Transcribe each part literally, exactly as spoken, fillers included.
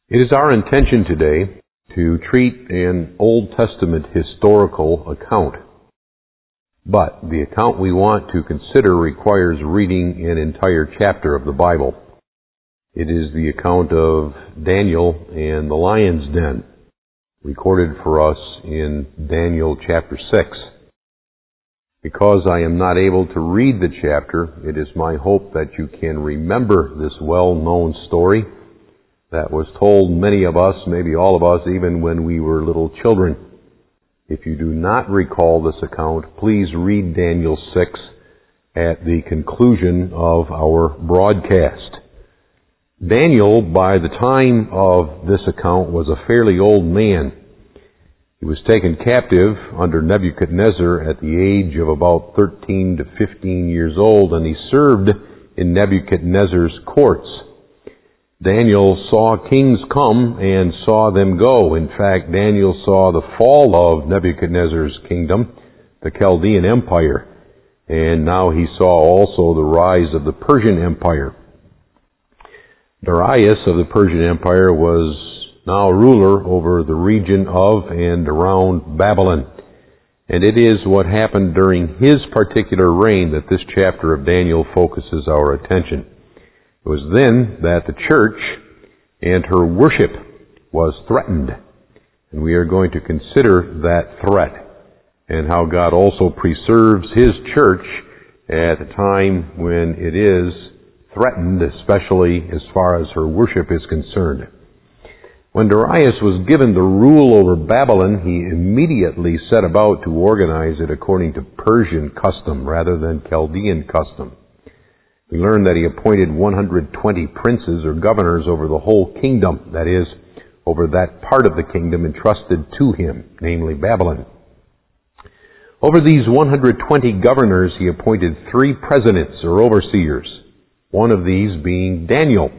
It is our intention today to treat an Old Testament historical account. But the account we want to consider requires reading an entire chapter of the Bible. It is the account of Daniel and the lion's den, recorded for us in Daniel chapter six. Because I am not able to read the chapter, it is my hope that you can remember this well-known story that was told many of us, maybe all of us, even when we were little children. If you do not recall this account, please read Daniel six at the conclusion of our broadcast. Daniel, by the time of this account, was a fairly old man. He was taken captive under Nebuchadnezzar at the age of about thirteen to fifteen years old, and he served in Nebuchadnezzar's courts. Daniel saw kings come and saw them go. In fact, Daniel saw the fall of Nebuchadnezzar's kingdom, the Chaldean Empire, and now he saw also the rise of the Persian Empire. Darius of the Persian Empire was now ruler over the region of and around Babylon. And it is what happened during his particular reign that this chapter of Daniel focuses our attention. It was then that the church and her worship was threatened. And we are going to consider that threat and how God also preserves His church at a time when it is threatened, especially as far as her worship is concerned. When Darius was given the rule over Babylon, he immediately set about to organize it according to Persian custom rather than Chaldean custom. We learn that he appointed one hundred twenty princes or governors over the whole kingdom, that is, over that part of the kingdom entrusted to him, namely Babylon. Over these one hundred twenty governors, he appointed three presidents or overseers, one of these being Daniel.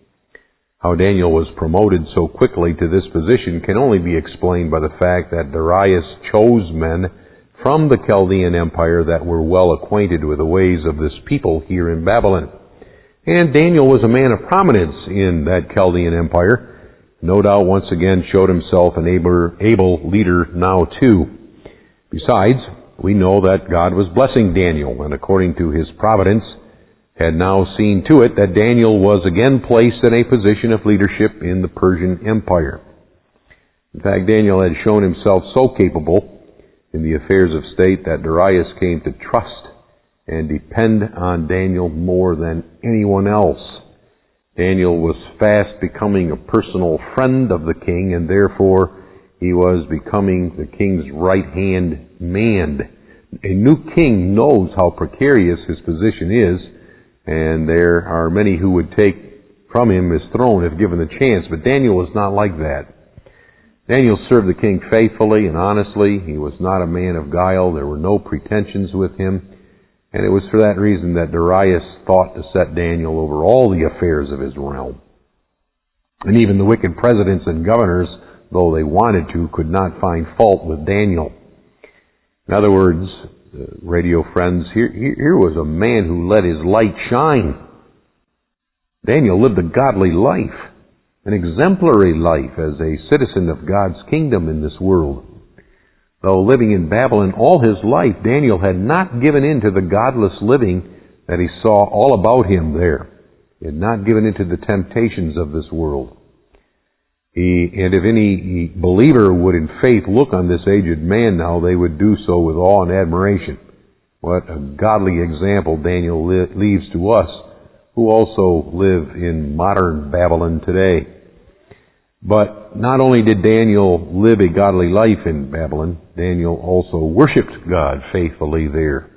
How Daniel was promoted so quickly to this position can only be explained by the fact that Darius chose men from the Chaldean Empire that were well acquainted with the ways of this people here in Babylon. And Daniel was a man of prominence in that Chaldean Empire. No doubt once again showed himself an able, able leader now too. Besides, we know that God was blessing Daniel, and according to His providence, had now seen to it that Daniel was again placed in a position of leadership in the Persian Empire. In fact, Daniel had shown himself so capable in the affairs of state that Darius came to trust and depend on Daniel more than anyone else. Daniel was fast becoming a personal friend of the king, and therefore he was becoming the king's right-hand man. A new king knows how precarious his position is, and there are many who would take from him his throne if given the chance, but Daniel was not like that. Daniel served the king faithfully and honestly. He was not a man of guile. There were no pretensions with him. And it was for that reason that Darius thought to set Daniel over all the affairs of his realm. And even the wicked presidents and governors, though they wanted to, could not find fault with Daniel. In other words, radio friends, here, here was a man who let his light shine. Daniel lived a godly life, an exemplary life as a citizen of God's kingdom in this world. Though living in Babylon all his life, Daniel had not given in to the godless living that he saw all about him there. He had not given in to the temptations of this world. He, and if any believer would in faith look on this aged man now, they would do so with awe and admiration. What a godly example Daniel leaves to us, who also live in modern Babylon today. But not only did Daniel live a godly life in Babylon, Daniel also worshipped God faithfully there.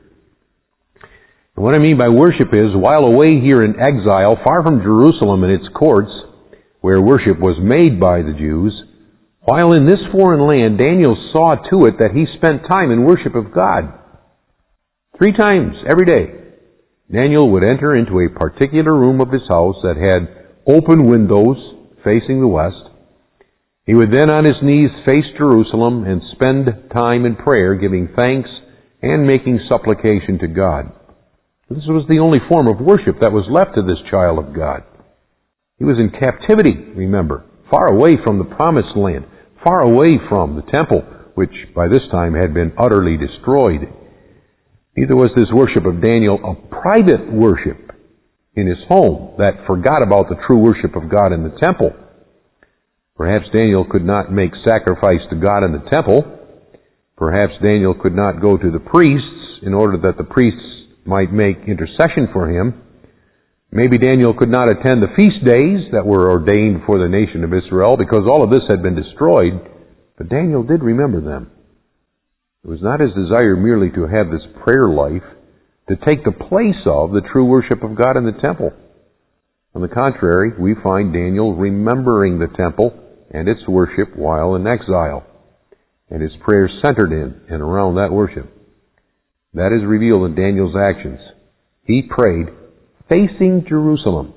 And what I mean by worship is, while away here in exile, far from Jerusalem and its courts, where worship was made by the Jews, while in this foreign land, Daniel saw to it that he spent time in worship of God. Three times every day, Daniel would enter into a particular room of his house that had open windows facing the west. He would then on his knees face Jerusalem and spend time in prayer, giving thanks and making supplication to God. This was the only form of worship that was left to this child of God. He was in captivity, remember, far away from the promised land, far away from the temple, which by this time had been utterly destroyed. Neither was this worship of Daniel a private worship in his home that forgot about the true worship of God in the temple. Perhaps Daniel could not make sacrifice to God in the temple. Perhaps Daniel could not go to the priests in order that the priests might make intercession for him. Maybe Daniel could not attend the feast days that were ordained for the nation of Israel because all of this had been destroyed, but Daniel did remember them. It was not his desire merely to have this prayer life to take the place of the true worship of God in the temple. On the contrary, we find Daniel remembering the temple and its worship while in exile, and his prayers centered in and around that worship. That is revealed in Daniel's actions. He prayed facing Jerusalem.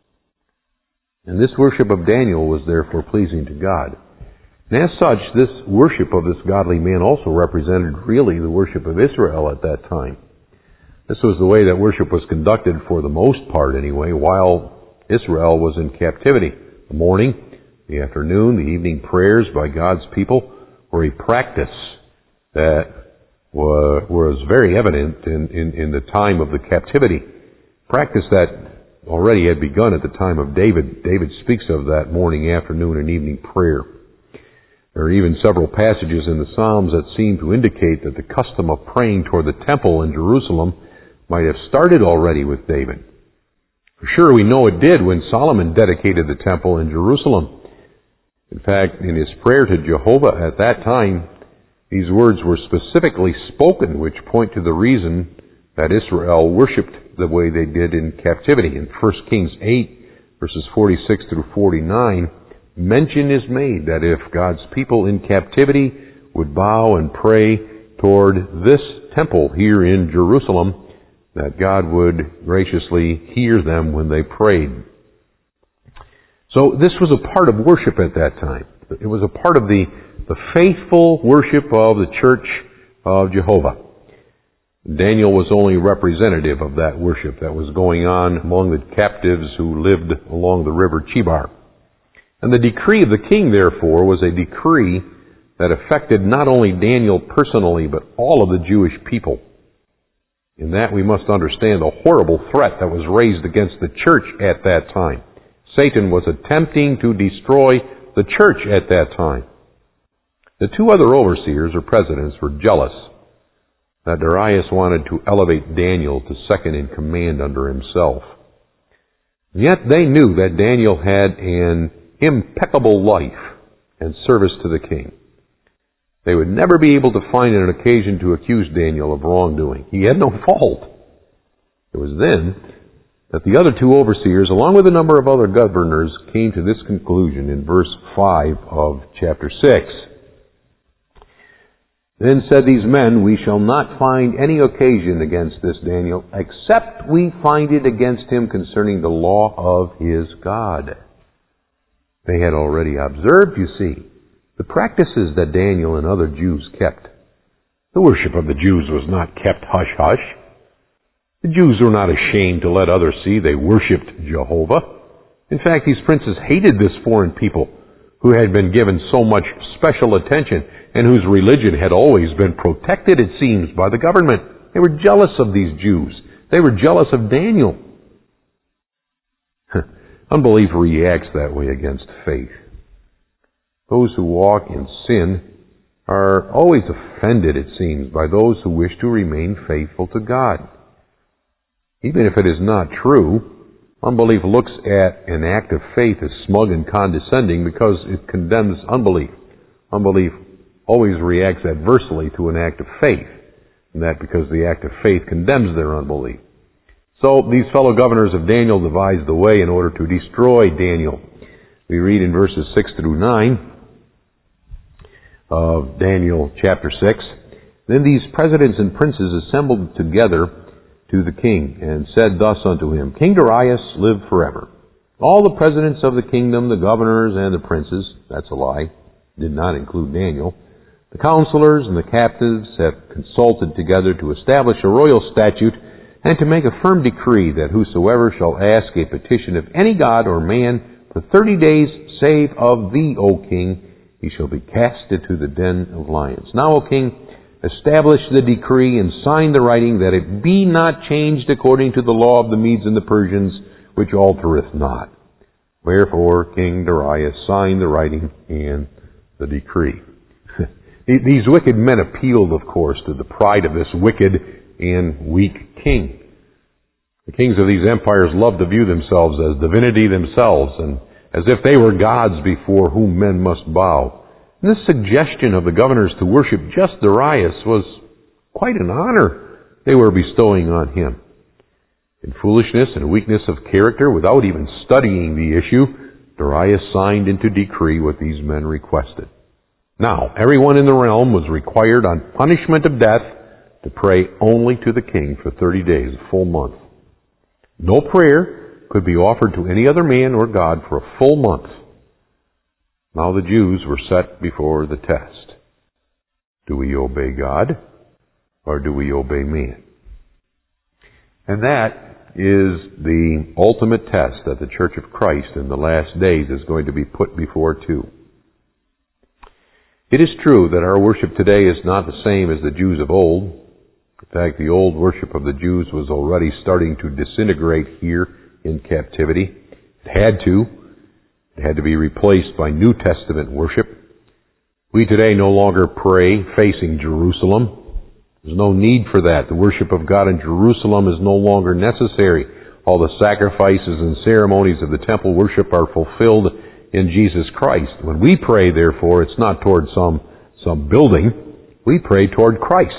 And this worship of Daniel was therefore pleasing to God. And as such, this worship of this godly man also represented really the worship of Israel at that time. This was the way that worship was conducted for the most part anyway, while Israel was in captivity. The morning, the afternoon, the evening prayers by God's people were a practice that was very evident in, in, in the time of the captivity. Practice that already had begun at the time of David. David speaks of that morning, afternoon, and evening prayer. There are even several passages in the Psalms that seem to indicate that the custom of praying toward the temple in Jerusalem might have started already with David. For sure, we know it did when Solomon dedicated the temple in Jerusalem. In fact, in his prayer to Jehovah at that time, these words were specifically spoken, which point to the reason that Israel worshipped the way they did in captivity. In First Kings eight, verses forty-six through forty-nine, mention is made that if God's people in captivity would bow and pray toward this temple here in Jerusalem, that God would graciously hear them when they prayed. So this was a part of worship at that time. It was a part of the, the faithful worship of the church of Jehovah. Daniel was only representative of that worship that was going on among the captives who lived along the river Chebar. And the decree of the king, therefore, was a decree that affected not only Daniel personally, but all of the Jewish people. In that we must understand the horrible threat that was raised against the church at that time. Satan was attempting to destroy the church at that time. The two other overseers or presidents were jealous that Darius wanted to elevate Daniel to second in command under himself. Yet they knew that Daniel had an impeccable life and service to the king. They would never be able to find an occasion to accuse Daniel of wrongdoing. He had no fault. It was then that the other two overseers, along with a number of other governors, came to this conclusion in verse five of chapter six. Then said these men, "We shall not find any occasion against this Daniel, except we find it against him concerning the law of his God." They had already observed, you see, the practices that Daniel and other Jews kept. The worship of the Jews was not kept hush-hush. The Jews were not ashamed to let others see they worshipped Jehovah. In fact, these princes hated this foreign people who had been given so much special attention and whose religion had always been protected, it seems, by the government. They were jealous of these Jews. They were jealous of Daniel. Unbelief reacts that way against faith. Those who walk in sin are always offended, it seems, by those who wish to remain faithful to God. Even if it is not true, unbelief looks at an act of faith as smug and condescending because it condemns unbelief. Unbelief always reacts adversely to an act of faith, and that because the act of faith condemns their unbelief. So these fellow governors of Daniel devised the way in order to destroy Daniel. We read in verses six through nine of Daniel chapter six, "Then these presidents and princes assembled together to the king, and said thus unto him, King Darius, live forever. All the presidents of the kingdom, the governors and the princes," that's a lie, did not include Daniel, "the counselors and the captives have consulted together to establish a royal statute and to make a firm decree that whosoever shall ask a petition of any god or man for thirty days save of thee, O king, he shall be cast into the den of lions. Now, O king, establish the decree and sign the writing, that it be not changed according to the law of the Medes and the Persians, which altereth not. Wherefore King Darius signed the writing and the decree. These wicked men appealed, of course, to the pride of this wicked and weak king. The kings of these empires loved to view themselves as divinity themselves, and as if they were gods before whom men must bow. And this suggestion of the governors to worship just Darius was quite an honor they were bestowing on him. In foolishness and weakness of character, without even studying the issue, Darius signed into decree what these men requested. Now, everyone in the realm was required on punishment of death to pray only to the king for thirty days, a full month. No prayer could be offered to any other man or god for a full month. Now the Jews were set before the test. Do we obey God, or do we obey man? And that is the ultimate test that the Church of Christ in the last days is going to be put before too. It is true that our worship today is not the same as the Jews of old. In fact, the old worship of the Jews was already starting to disintegrate here in captivity. It had to. It had to be replaced by New Testament worship. We today no longer pray facing Jerusalem. There's no need for that. The worship of God in Jerusalem is no longer necessary. All the sacrifices and ceremonies of the temple worship are fulfilled in Jesus Christ. When we pray, therefore, it's not toward some, some building. We pray toward Christ.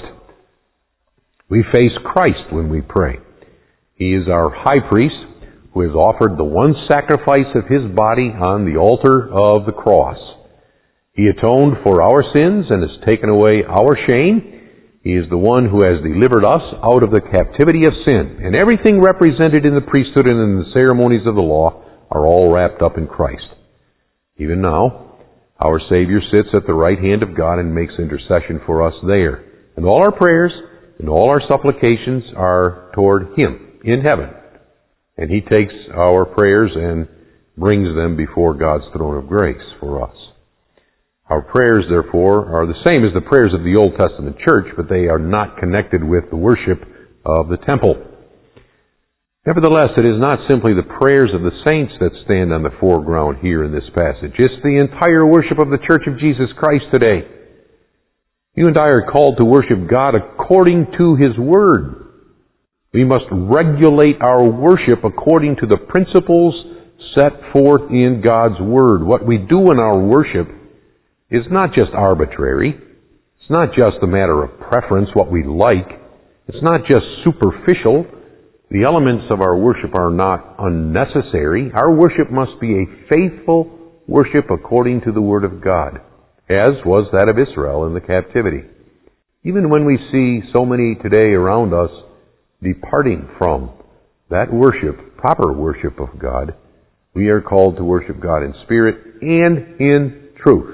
We face Christ when we pray. He is our high priest who has offered the one sacrifice of His body on the altar of the cross. He atoned for our sins and has taken away our shame. He is the one who has delivered us out of the captivity of sin. And everything represented in the priesthood and in the ceremonies of the law are all wrapped up in Christ. Even now, our Savior sits at the right hand of God and makes intercession for us there. And all our prayers and all our supplications are toward Him in heaven. And He takes our prayers and brings them before God's throne of grace for us. Our prayers, therefore, are the same as the prayers of the Old Testament church, but they are not connected with the worship of the temple. Nevertheless, it is not simply the prayers of the saints that stand on the foreground here in this passage. It's the entire worship of the Church of Jesus Christ today. You and I are called to worship God according to His Word. We must regulate our worship according to the principles set forth in God's Word. What we do in our worship is not just arbitrary. It's not just a matter of preference, what we like. It's not just superficial. The elements of our worship are not unnecessary. Our worship must be a faithful worship according to the Word of God, as was that of Israel in the captivity. Even when we see so many today around us departing from that worship, proper worship of God, we are called to worship God in spirit and in truth.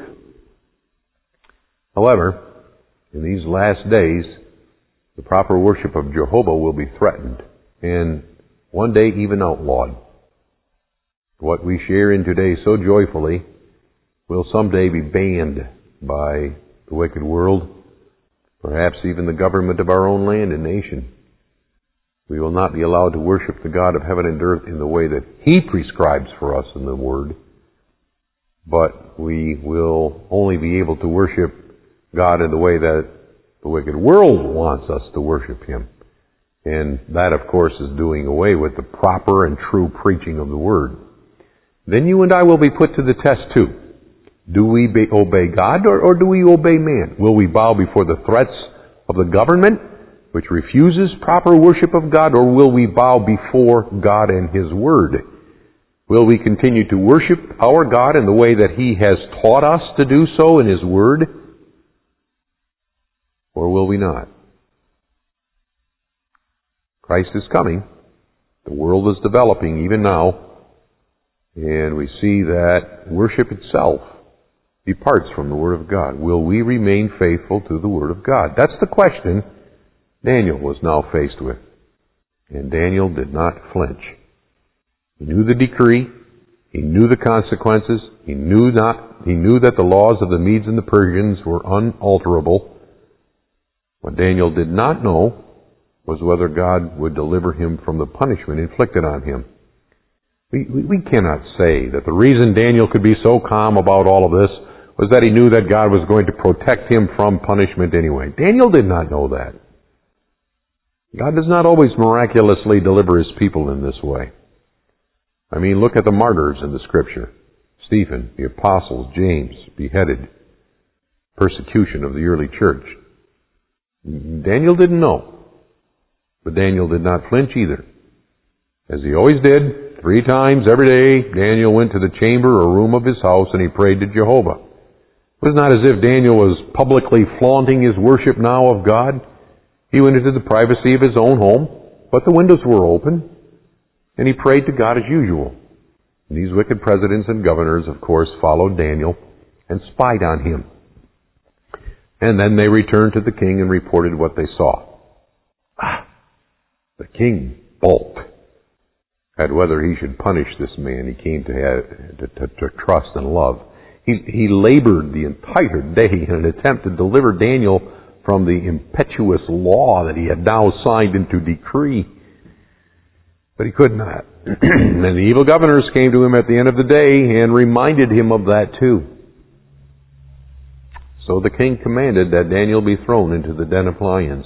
However, in these last days, the proper worship of Jehovah will be threatened and one day even outlawed. What we share in today so joyfully will someday be banned by the wicked world, perhaps even the government of our own land and nation. We will not be allowed to worship the God of heaven and earth in the way that He prescribes for us in the Word, but we will only be able to worship God in the way that the wicked world wants us to worship Him. And that, of course, is doing away with the proper and true preaching of the Word. Then you and I will be put to the test too. Do we be, obey God or, or do we obey man? Will we bow before the threats of the government, which refuses proper worship of God, or will we bow before God and His Word? Will we continue to worship our God in the way that He has taught us to do so in His Word? Or will we not? Christ is coming. The world is developing even now. And we see that worship itself departs from the Word of God. Will we remain faithful to the Word of God? That's the question Daniel was now faced with. And Daniel did not flinch. He knew the decree. He knew the consequences. He knew not, he knew that the laws of the Medes and the Persians were unalterable. What Daniel did not know was whether God would deliver him from the punishment inflicted on him. We, we, we cannot say that the reason Daniel could be so calm about all of this was that he knew that God was going to protect him from punishment anyway. Daniel did not know that. God does not always miraculously deliver His people in this way. I mean, look at the martyrs in the Scripture. Stephen, the apostles, James, beheaded, persecution of the early church. Daniel didn't know. But Daniel did not flinch either. As he always did, three times every day, Daniel went to the chamber or room of his house and he prayed to Jehovah. It was not as if Daniel was publicly flaunting his worship now of God. He went into the privacy of his own home, but the windows were open, and he prayed to God as usual. And these wicked presidents and governors, of course, followed Daniel and spied on him. And then they returned to the king and reported what they saw. Ah, the king balked at whether he should punish this man he came to, have, to, to, to trust and love. He, he labored the entire day in an attempt to deliver Daniel from the impetuous law that he had now signed into decree. But he could not. And the evil governors came to him at the end of the day and reminded him of that too. So the king commanded that Daniel be thrown into the den of lions.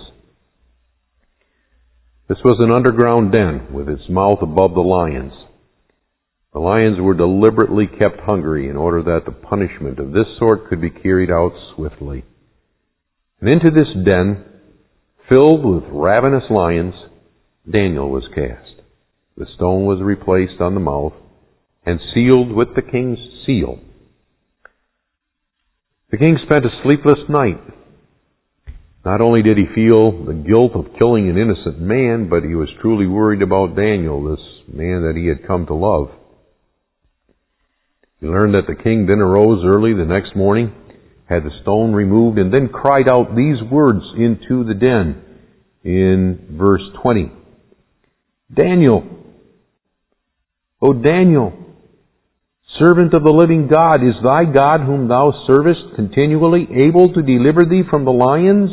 This was an underground den with its mouth above the lions. The lions were deliberately kept hungry in order that the punishment of this sort could be carried out swiftly. And into this den, filled with ravenous lions, Daniel was cast. The stone was replaced on the mouth and sealed with the king's seal. The king spent a sleepless night. Not only did he feel the guilt of killing an innocent man, but he was truly worried about Daniel, this man that he had come to love. He learned that the king then arose early the next morning, had the stone removed, and then cried out these words into the den in verse twenty. Daniel, O Daniel, servant of the living God, is thy God whom thou servest continually able to deliver thee from the lions?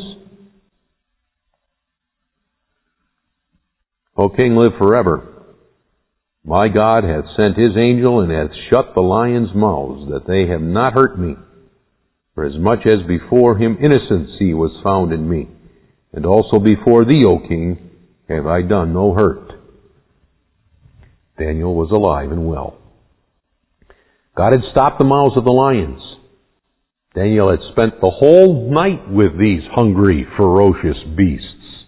O king, live forever. My God hath sent his angel and hath shut the lions' mouths, that they have not hurt me. For as much as before him innocency was found in me, and also before thee, O king, have I done no hurt. Daniel was alive and well. God had stopped the mouths of the lions. Daniel had spent the whole night with these hungry, ferocious beasts.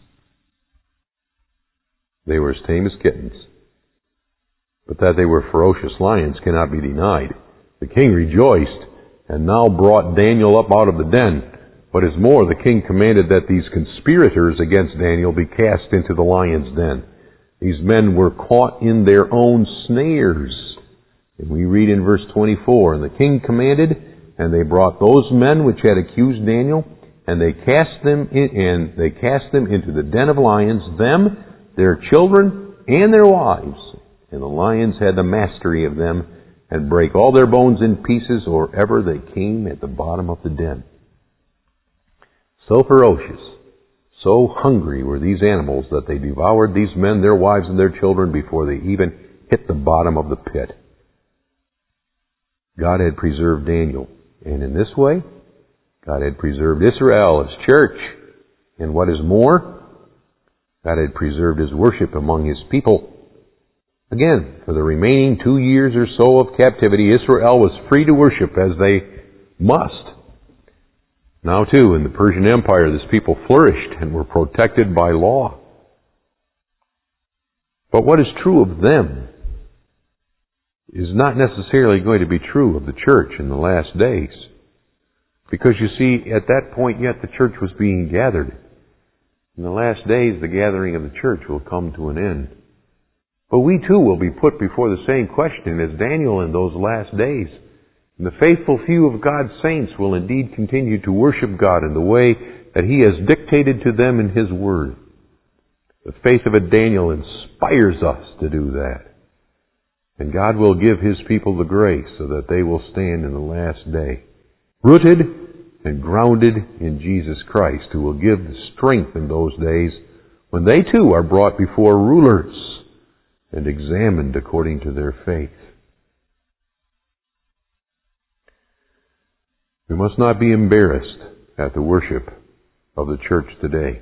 They were as tame as kittens. But that they were ferocious lions cannot be denied. The king rejoiced and now brought Daniel up out of the den. What is more, the king commanded that these conspirators against Daniel be cast into the lion's den. These men were caught in their own snares. And we read in verse twenty-four, and the king commanded, and they brought those men which had accused Daniel, and they cast them in, and they cast them into the den of lions, them, their children, and their wives. And the lions had the mastery of them, and brake all their bones in pieces, or ever they came at the bottom of the den. So ferocious, so hungry were these animals that they devoured these men, their wives, and their children before they even hit the bottom of the pit. God had preserved Daniel, and in this way, God had preserved Israel, His church. And what is more, God had preserved His worship among His people. Again, for the remaining two years or so of captivity, Israel was free to worship as they must. Now too, in the Persian Empire, this people flourished and were protected by law. But what is true of them is not necessarily going to be true of the church in the last days. Because you see, at that point yet the church was being gathered. In the last days, the gathering of the church will come to an end. But we too will be put before the same question as Daniel in those last days. And the faithful few of God's saints will indeed continue to worship God in the way that He has dictated to them in His Word. The faith of a Daniel inspires us to do that. And God will give His people the grace so that they will stand in the last day, rooted and grounded in Jesus Christ, who will give the strength in those days when they too are brought before rulers and examined according to their faith. We must not be embarrassed at the worship of the church today.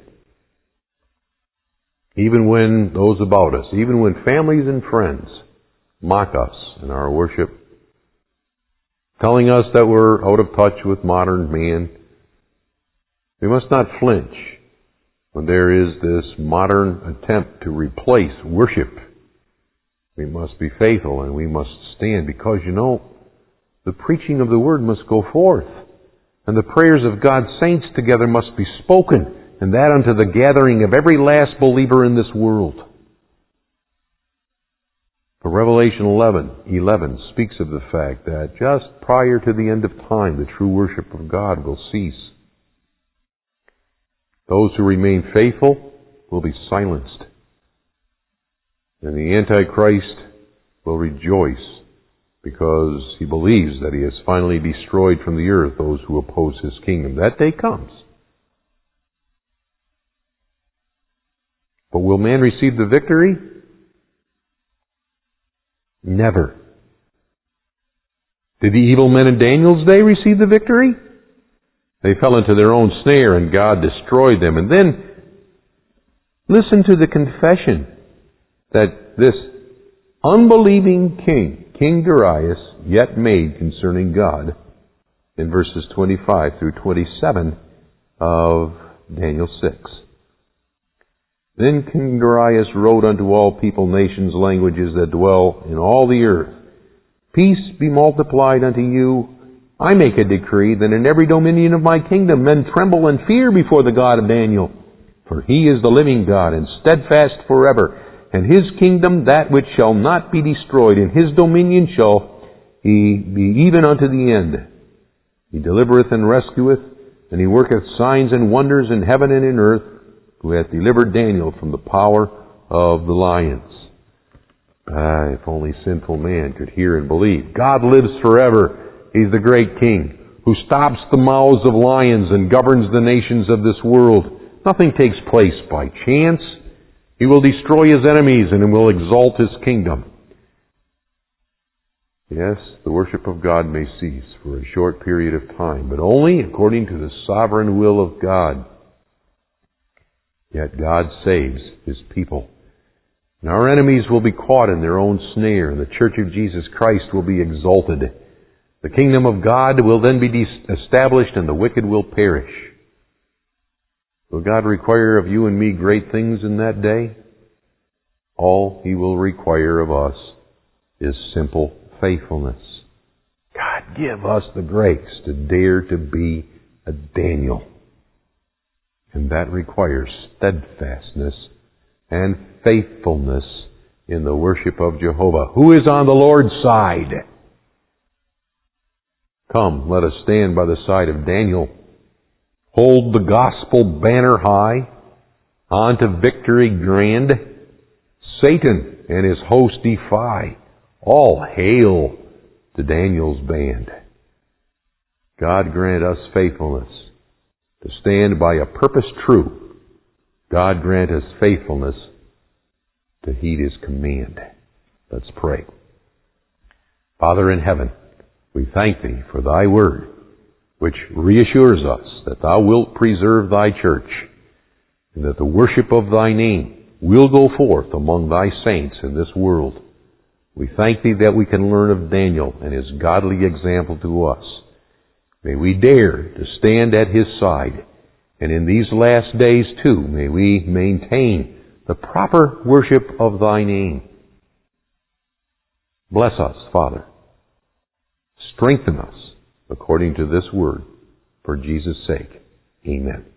Even when those about us, even when families and friends mock us in our worship, telling us that we're out of touch with modern man, we must not flinch when there is this modern attempt to replace worship. We must be faithful and we must stand, because, you know, the preaching of the Word must go forth, and the prayers of God's saints together must be spoken, and that unto the gathering of every last believer in this world. For Revelation eleven, eleven speaks of the fact that just prior to the end of time, the true worship of God will cease. Those who remain faithful will be silenced, and the Antichrist will rejoice because he believes that he has finally destroyed from the earth those who oppose his kingdom. That day comes. But will man receive the victory? Never. Did the evil men in Daniel's day receive the victory? They fell into their own snare and God destroyed them. And then, listen to the confession that this unbelieving king, King Darius, yet made concerning God in verses twenty-five through twenty-seven of Daniel six. Then King Darius wrote unto all people, nations, languages that dwell in all the earth, peace be multiplied unto you. I make a decree that in every dominion of my kingdom men tremble and fear before the God of Daniel. For he is the living God and steadfast forever. And his kingdom that which shall not be destroyed, and his dominion shall he be even unto the end. He delivereth and rescueth, and he worketh signs and wonders in heaven and in earth, who hath delivered Daniel from the power of the lions. Ah, if only sinful man could hear and believe. God lives forever. He's the great King who stops the mouths of lions and governs the nations of this world. Nothing takes place by chance. He will destroy his enemies and will exalt his kingdom. Yes, the worship of God may cease for a short period of time, but only according to the sovereign will of God. Yet God saves His people. And our enemies will be caught in their own snare, and the Church of Jesus Christ will be exalted. The kingdom of God will then be established, and the wicked will perish. Will God require of you and me great things in that day? All He will require of us is simple faithfulness. God, give us the grace to dare to be a Daniel. And that requires steadfastness and faithfulness in the worship of Jehovah, who is on the Lord's side. Come, let us stand by the side of Daniel. Hold the gospel banner high, on to victory grand. Satan and his host defy. All hail to Daniel's band. God grant us faithfulness to stand by a purpose true. God grant us faithfulness to heed His command. Let's pray. Father in heaven, we thank Thee for Thy word, which reassures us that Thou wilt preserve Thy church, and that the worship of Thy name will go forth among Thy saints in this world. We thank Thee that we can learn of Daniel and his godly example to us. May we dare to stand at his side, and in these last days too, may we maintain the proper worship of Thy name. Bless us, Father. Strengthen us according to this word, for Jesus' sake. Amen.